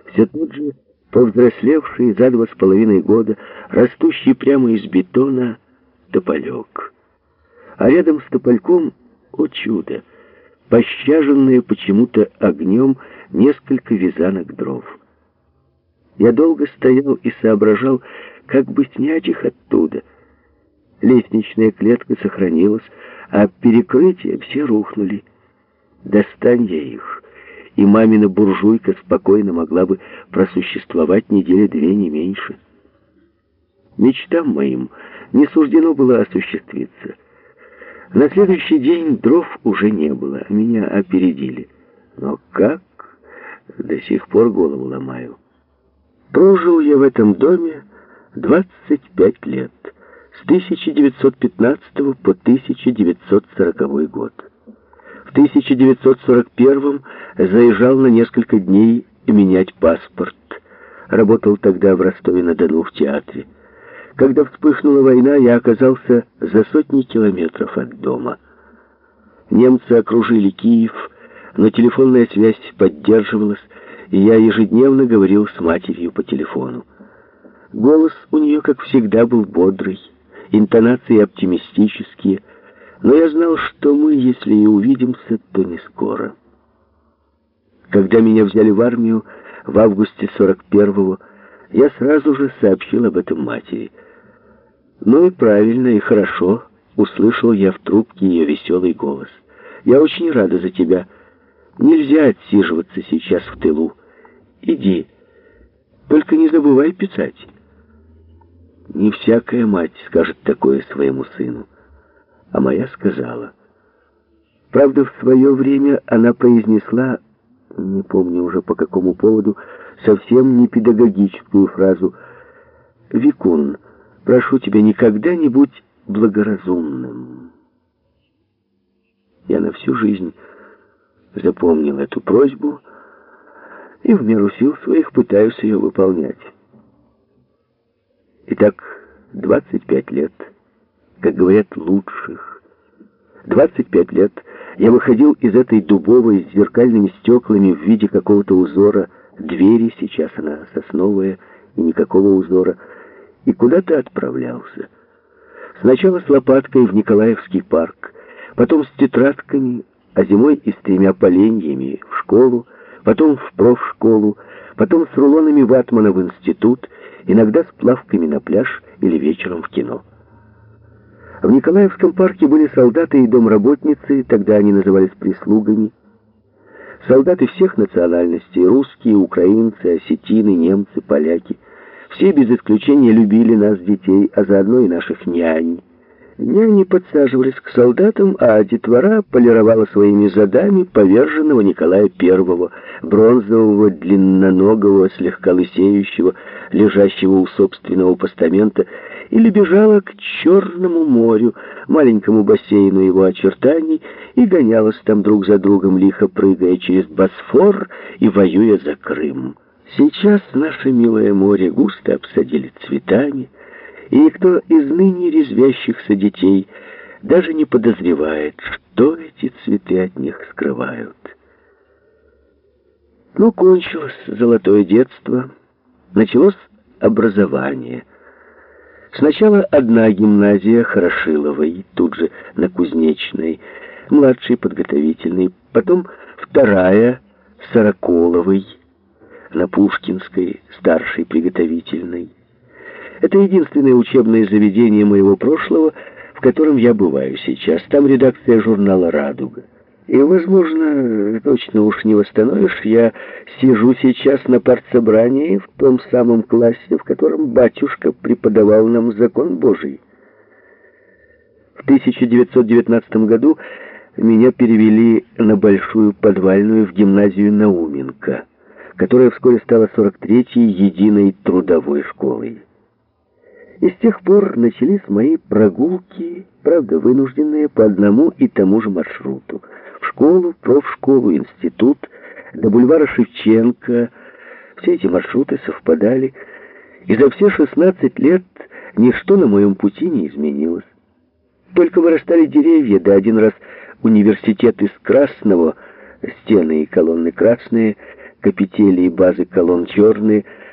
Все тот же повзрослевший за 2,5 года, растущий прямо из бетона, тополек. А рядом с топольком, о чудо, пощаженные почему-то огнем несколько вязанок дров. Я долго стоял и соображал, как бы снять их оттуда. Лестничная клетка сохранилась, а перекрытия все рухнули. Достань я их, и мамина буржуйка спокойно могла бы просуществовать недели 2, не меньше. Мечтам моим не суждено было осуществиться. На следующий день дров уже не было, меня опередили. Но как? До сих пор голову ломаю. Прожил я в этом доме 25 лет, с 1915 по 1940 год. В 1941 заезжал на несколько дней менять паспорт. Работал тогда в Ростове-на-Дону в театре. Когда вспыхнула война, я оказался за сотни километров от дома. Немцы окружили Киев, но телефонная связь поддерживалась, и я ежедневно говорил с матерью по телефону. Голос у нее, как всегда, был бодрый, интонации оптимистические, но я знал, что мы, если и увидимся, то не скоро. Когда меня взяли в армию в августе 41-го, я сразу же сообщил об этом матери. Ну и правильно, и хорошо, услышал я в трубке ее веселый голос. Я очень рада за тебя. Нельзя отсиживаться сейчас в тылу. Иди, только не забывай писать. Не всякая мать скажет такое своему сыну. А моя сказала. Правда, в свое время она произнесла, не помню уже по какому поводу, совсем не педагогическую фразу: «Викун, прошу тебя, никогда не будь благоразумным». Я на всю жизнь запомнил эту просьбу и в меру сил своих пытаюсь ее выполнять. Итак, 25 лет, как говорят, лучших. 25 лет я выходил из этой дубовой с зеркальными стеклами в виде какого-то узора двери, сейчас она сосновая, и никакого узора, и куда-то отправлялся. Сначала с лопаткой в Николаевский парк, потом с тетрадками, а зимой и с 3 поленьями в школу, потом в профшколу, потом с рулонами ватмана в институт, иногда с плавками на пляж или вечером в кино. В Николаевском парке были солдаты и домработницы, тогда они назывались прислугами. Солдаты всех национальностей, русские, украинцы, осетины, немцы, поляки. Все без исключения любили нас, детей, а заодно и наших нянь. Няни подсаживались к солдатам, а детвора полировала своими задами поверженного Николая I, бронзового, длинноногого, слегка лысеющего, лежащего у собственного постамента, или бежала к Черному морю, маленькому бассейну его очертаний, и гонялась там друг за другом, лихо прыгая через Босфор и воюя за Крым. Сейчас наше милое море густо обсадили цветами, и никто из ныне резвящихся детей даже не подозревает, что эти цветы от них скрывают. Ну, кончилось золотое детство, началось образование. Сначала одна гимназия Хорошиловой, тут же на Кузнечной, младшей подготовительной, потом вторая Сороколовой, на Пушкинской, старшей приготовительной. Это единственное учебное заведение моего прошлого, в котором я бываю сейчас. Там редакция журнала «Радуга». И, возможно, точно уж не восстановишь, я сижу сейчас на партсобрании в том самом классе, в котором батюшка преподавал нам закон Божий. В 1919 году меня перевели на Большую Подвальную в гимназию Науменко, которая вскоре стала 43-й единой трудовой школой. И с тех пор начались мои прогулки, правда, вынужденные по одному и тому же маршруту. В школу, профшколу, институт, до бульвара Шевченко. Все эти маршруты совпадали, и за все 16 лет ничто на моем пути не изменилось. Только вырастали деревья, да один раз университет из красного, стены и колонны красные, капители и базы колонн черные,